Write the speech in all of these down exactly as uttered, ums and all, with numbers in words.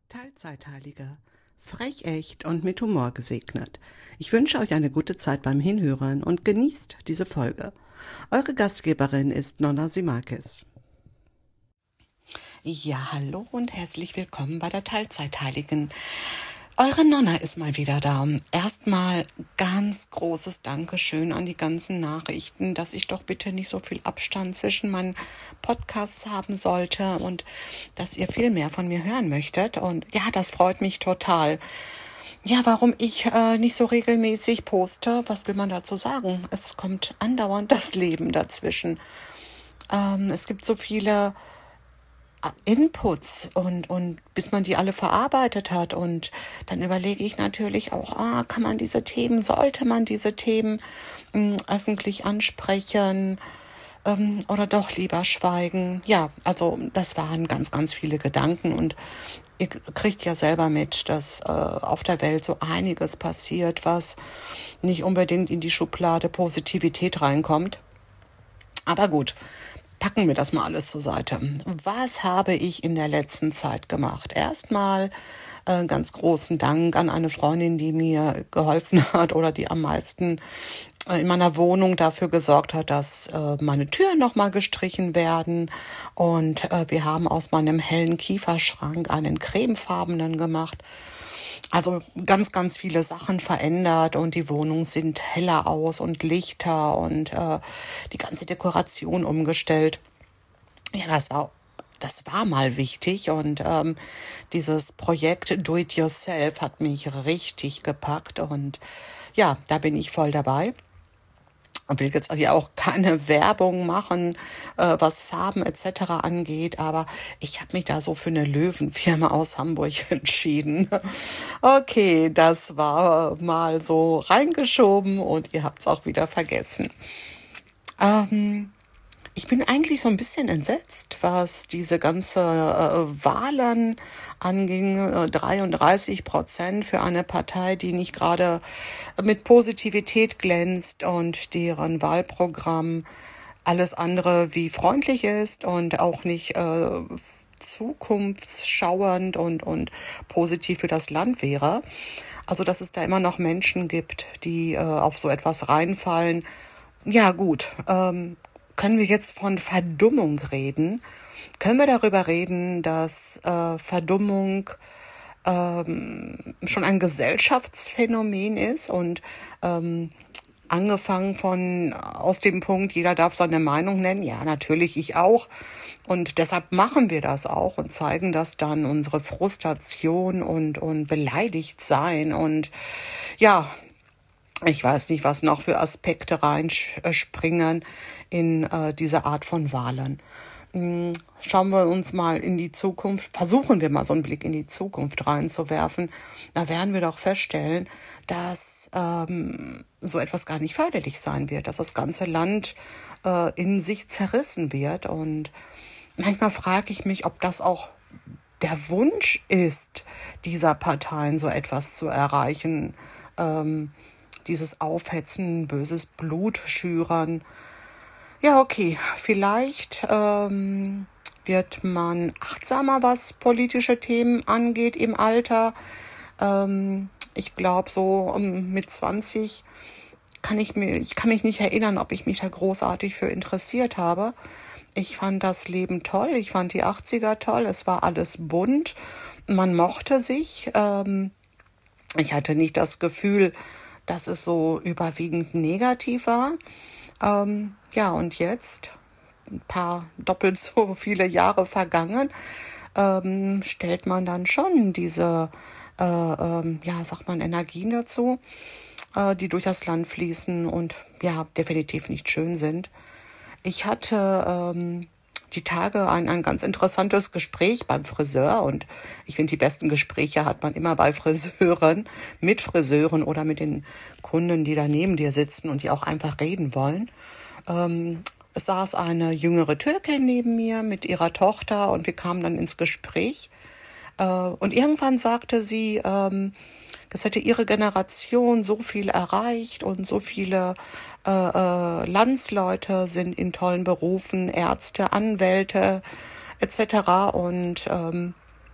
Teilzeitheilige. Frech, echt und mit Humor gesegnet. Ich wünsche euch eine gute Zeit beim Hinhören und genießt diese Folge. Eure Gastgeberin ist Nonna Simakis. Ja, hallo und herzlich willkommen bei der Teilzeitheiligen. Eure Nonna ist mal wieder da. Erstmal ganz großes Dankeschön an die ganzen Nachrichten, dass ich doch bitte nicht so viel Abstand zwischen meinen Podcasts haben sollte und dass ihr viel mehr von mir hören möchtet. Und ja, das freut mich total. Ja, warum ich äh, nicht so regelmäßig poste, was will man dazu sagen? Es kommt andauernd das Leben dazwischen. Ähm, es gibt so viele Inputs und, und bis man die alle verarbeitet hat. Und dann überlege ich natürlich auch, ah, kann man diese Themen, sollte man diese Themen mh, öffentlich ansprechen ähm, oder doch lieber schweigen? Ja, also das waren ganz, ganz viele Gedanken und ihr kriegt ja selber mit, dass äh, auf der Welt so einiges passiert, was nicht unbedingt in die Schublade Positivität reinkommt. Aber gut, packen wir das mal alles zur Seite. Was habe ich in der letzten Zeit gemacht? Erstmal äh, ganz großen Dank an eine Freundin, die mir geholfen hat oder die am meisten äh, in meiner Wohnung dafür gesorgt hat, dass äh, meine Türen nochmal gestrichen werden. Und äh, wir haben aus meinem hellen Kieferschrank einen cremefarbenen gemacht. Also ganz, ganz viele Sachen verändert und die Wohnung sieht heller aus und lichter und äh, die ganze Dekoration umgestellt. Ja, das war, das war mal wichtig und ähm, dieses Projekt Do It Yourself hat mich richtig gepackt und ja, da bin ich voll dabei. Ich will jetzt hier auch keine Werbung machen, äh, was Farben et cetera angeht, aber ich habe mich da so für eine Löwenfirma aus Hamburg entschieden. Okay, das war mal so reingeschoben und ihr habt es auch wieder vergessen. Ähm, Ich bin eigentlich so ein bisschen entsetzt, was diese ganze äh, Wahlen anging. Äh, dreiunddreißig Prozent für eine Partei, die nicht gerade mit Positivität glänzt und deren Wahlprogramm alles andere wie freundlich ist und auch nicht äh, zukunftsschauernd und, und positiv für das Land wäre. Also, dass es da immer noch Menschen gibt, die äh, auf so etwas reinfallen. Ja, gut. Ähm, Können wir jetzt von Verdummung reden? Können wir darüber reden, dass äh, Verdummung ähm, schon ein Gesellschaftsphänomen ist und ähm, angefangen von aus dem Punkt, jeder darf seine Meinung nennen? Ja, natürlich, ich auch. Und deshalb machen wir das auch und zeigen das dann, unsere Frustration und, und beleidigt sein und ja, ich weiß nicht, was noch für Aspekte reinspringen in äh, diese Art von Wahlen. Hm, Schauen wir uns mal in die Zukunft, versuchen wir mal so einen Blick in die Zukunft reinzuwerfen. Da werden wir doch feststellen, dass ähm, so etwas gar nicht förderlich sein wird, dass das ganze Land äh, in sich zerrissen wird. Und manchmal frage ich mich, ob das auch der Wunsch ist, dieser Parteien so etwas zu erreichen. Ähm, Dieses Aufhetzen, böses Blut schüren. Ja, okay, vielleicht ähm, wird man achtsamer, was politische Themen angeht im Alter. Ähm, ich glaube, so um, mit zwanzig kann ich mir, ich kann mich nicht erinnern, ob ich mich da großartig für interessiert habe. Ich fand das Leben toll, ich fand die achtziger toll, es war alles bunt, man mochte sich. Ähm, ich hatte nicht das Gefühl, dass es so überwiegend negativ war. Ähm, ja, und jetzt, ein paar doppelt so viele Jahre vergangen, ähm, stellt man dann schon diese, äh, ähm, ja, sagt man, Energien dazu, äh, die durch das Land fließen und ja, definitiv nicht schön sind. Ich hatte ähm, die Tage ein, ein ganz interessantes Gespräch beim Friseur und ich finde, die besten Gespräche hat man immer bei Friseuren, mit Friseuren oder mit den Kunden, die da neben dir sitzen und die auch einfach reden wollen. Ähm, es saß eine jüngere Türkin neben mir mit ihrer Tochter und wir kamen dann ins Gespräch. Äh, und irgendwann sagte sie, ähm, das hätte ihre Generation so viel erreicht und so viele äh, äh, Landsleute sind in tollen Berufen, Ärzte, Anwälte et cetera. Und ähm,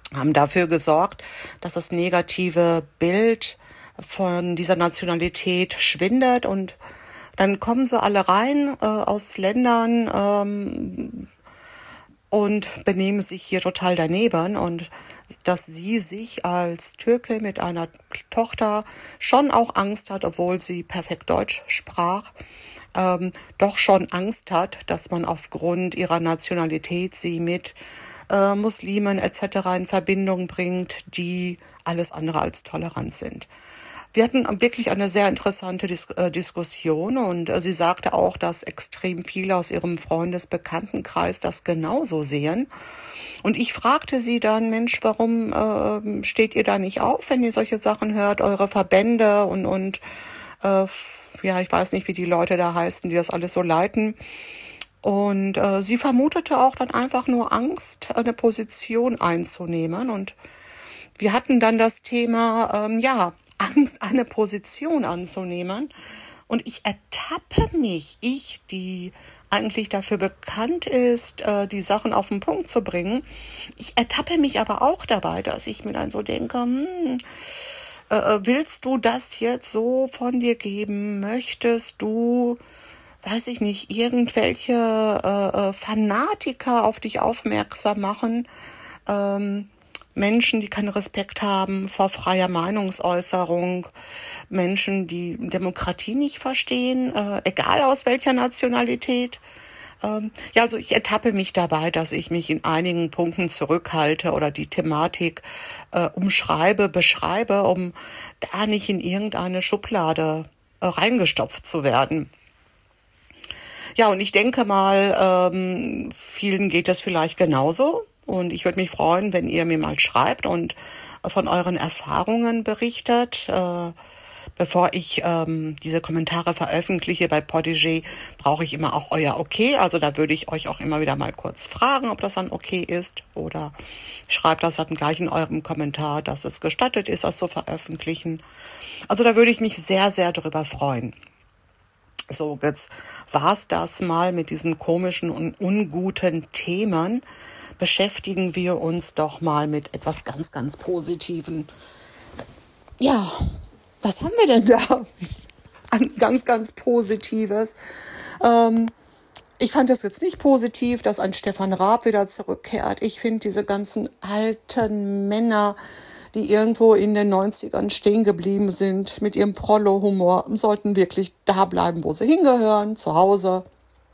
haben dafür gesorgt, dass das negative Bild von dieser Nationalität schwindet und dann kommen sie alle rein äh, aus Ländern ähm, und benehmen sich hier total daneben und dass sie sich als Türke mit einer Tochter schon auch Angst hat, obwohl sie perfekt Deutsch sprach, ähm, doch schon Angst hat, dass man aufgrund ihrer Nationalität sie mit äh, Muslimen et cetera in Verbindung bringt, die alles andere als tolerant sind. Wir hatten wirklich eine sehr interessante Dis- äh, Diskussion und äh, sie sagte auch, dass extrem viele aus ihrem Freundesbekanntenkreis das genauso sehen. Und ich fragte sie dann, Mensch, warum äh, steht ihr da nicht auf, wenn ihr solche Sachen hört, eure Verbände und, und äh, f- ja, ich weiß nicht, wie die Leute da heißen, die das alles so leiten. Und äh, sie vermutete auch dann einfach nur Angst, eine Position einzunehmen. Und wir hatten dann das Thema, ähm, ja, Angst, eine Position anzunehmen. Und ich ertappe mich, ich, die eigentlich dafür bekannt ist, äh, die Sachen auf den Punkt zu bringen, ich ertappe mich aber auch dabei, dass ich mir dann so denke, hm, äh, willst du das jetzt so von dir geben? Möchtest du, weiß ich nicht, irgendwelche äh, äh, Fanatiker auf dich aufmerksam machen? Ähm, Menschen, die keinen Respekt haben vor freier Meinungsäußerung, Menschen, die Demokratie nicht verstehen, äh, egal aus welcher Nationalität. Ähm, ja, also ich ertappe mich dabei, dass ich mich in einigen Punkten zurückhalte oder die Thematik äh, umschreibe, beschreibe, um da nicht in irgendeine Schublade äh, reingestopft zu werden. Ja, und ich denke mal, ähm, vielen geht das vielleicht genauso. Und ich würde mich freuen, wenn ihr mir mal schreibt und von euren Erfahrungen berichtet. Äh, bevor ich ähm, diese Kommentare veröffentliche bei Podigy, brauche ich immer auch euer Okay. Also da würde ich euch auch immer wieder mal kurz fragen, ob das dann okay ist. Oder schreibt das dann gleich in eurem Kommentar, dass es gestattet ist, das zu veröffentlichen. Also da würde ich mich sehr, sehr drüber freuen. So, jetzt war's das mal mit diesen komischen und unguten Themen. Beschäftigen wir uns doch mal mit etwas ganz, ganz Positiven. Ja, was haben wir denn da an ganz, ganz Positives? Ähm, ich fand es jetzt nicht positiv, dass ein Stefan Raab wieder zurückkehrt. Ich finde diese ganzen alten Männer, die irgendwo in den neunzigern stehen geblieben sind mit ihrem Prollo-Humor, sollten wirklich da bleiben, wo sie hingehören, zu Hause.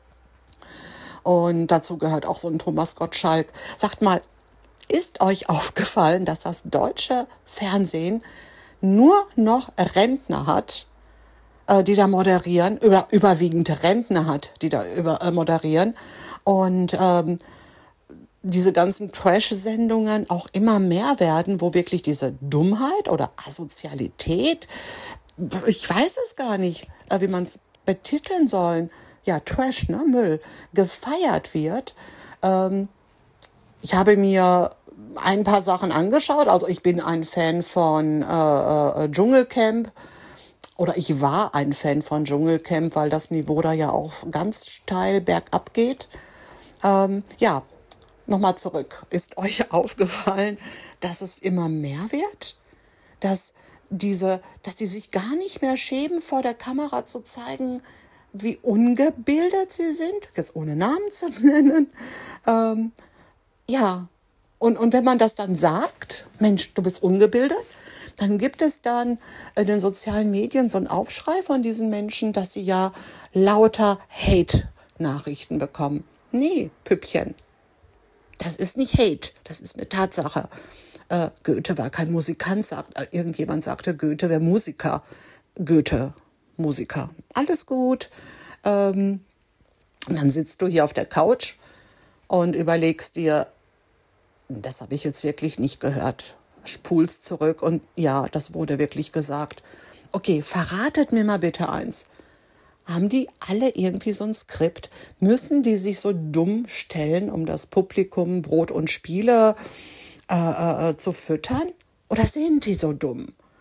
Und dazu gehört auch so ein Thomas Gottschalk. Sagt mal, ist euch aufgefallen, dass das deutsche Fernsehen nur noch Rentner hat, äh, die da moderieren, über, überwiegend Rentner hat, die da über, äh, moderieren und ähm, diese ganzen Trash-Sendungen auch immer mehr werden, wo wirklich diese Dummheit oder Asozialität, ich weiß es gar nicht, äh, wie man es betiteln soll, ja, Trash, ne, Müll, gefeiert wird. Ähm, ich habe mir ein paar Sachen angeschaut. Also ich bin ein Fan von äh, äh, Dschungelcamp oder ich war ein Fan von Dschungelcamp, weil das Niveau da ja auch ganz steil bergab geht. Ähm, ja, nochmal zurück. Ist euch aufgefallen, dass es immer mehr wird? Dass diese, dass die sich gar nicht mehr schämen, vor der Kamera zu zeigen, wie ungebildet sie sind, jetzt ohne Namen zu nennen. Ähm, ja, und, und wenn man das dann sagt, Mensch, du bist ungebildet, dann gibt es dann in den sozialen Medien so einen Aufschrei von diesen Menschen, dass sie ja lauter Hate-Nachrichten bekommen. Nee, Püppchen, das ist nicht Hate, das ist eine Tatsache. Äh, Goethe war kein Musikant, sagt, äh, irgendjemand sagte, Goethe wäre Musiker. Goethe, Musiker. Alles gut. Ähm, und dann sitzt du hier auf der Couch und überlegst dir, das habe ich jetzt wirklich nicht gehört. Spulst zurück und ja, das wurde wirklich gesagt. Okay, verratet mir mal bitte eins. Haben die alle irgendwie so ein Skript? Müssen die sich so dumm stellen, um das Publikum Brot und Spiele äh, äh, zu füttern? Oder sind die so dumm?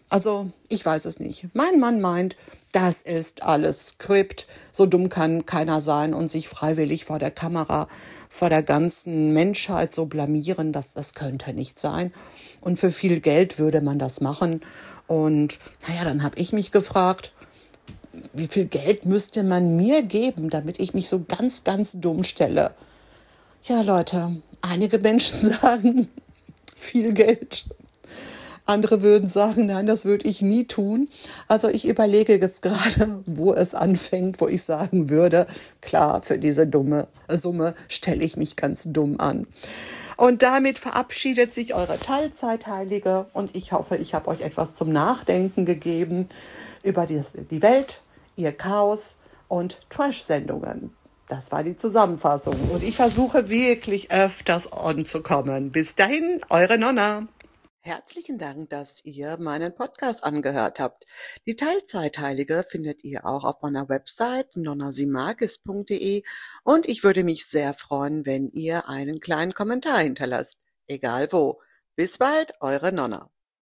Also, ich weiß es nicht. Mein Mann meint, das ist alles Skript. So dumm kann keiner sein und sich freiwillig vor der Kamera, vor der ganzen Menschheit so blamieren, das, das könnte nicht sein. Und für viel Geld würde man das machen. Und naja, dann habe ich mich gefragt, wie viel Geld müsste man mir geben, damit ich mich so ganz, ganz dumm stelle? Ja, Leute, einige Menschen sagen viel Geld. Andere würden sagen, nein, das würde ich nie tun. Also ich überlege jetzt gerade, wo es anfängt, wo ich sagen würde, klar, für diese dumme Summe stelle ich mich ganz dumm an. Und damit verabschiedet sich eure Teilzeitheilige und ich hoffe, ich habe euch etwas zum Nachdenken gegeben über die Welt, ihr Chaos und Trash-Sendungen. Das war die Zusammenfassung und ich versuche wirklich öfters anzukommen. Bis dahin, eure Nonna. Herzlichen Dank, dass ihr meinen Podcast angehört habt. Die Teilzeitheilige findet ihr auch auf meiner Website nonnasimagis punkt de und ich würde mich sehr freuen, wenn ihr einen kleinen Kommentar hinterlasst. Egal wo. Bis bald, eure Nonna.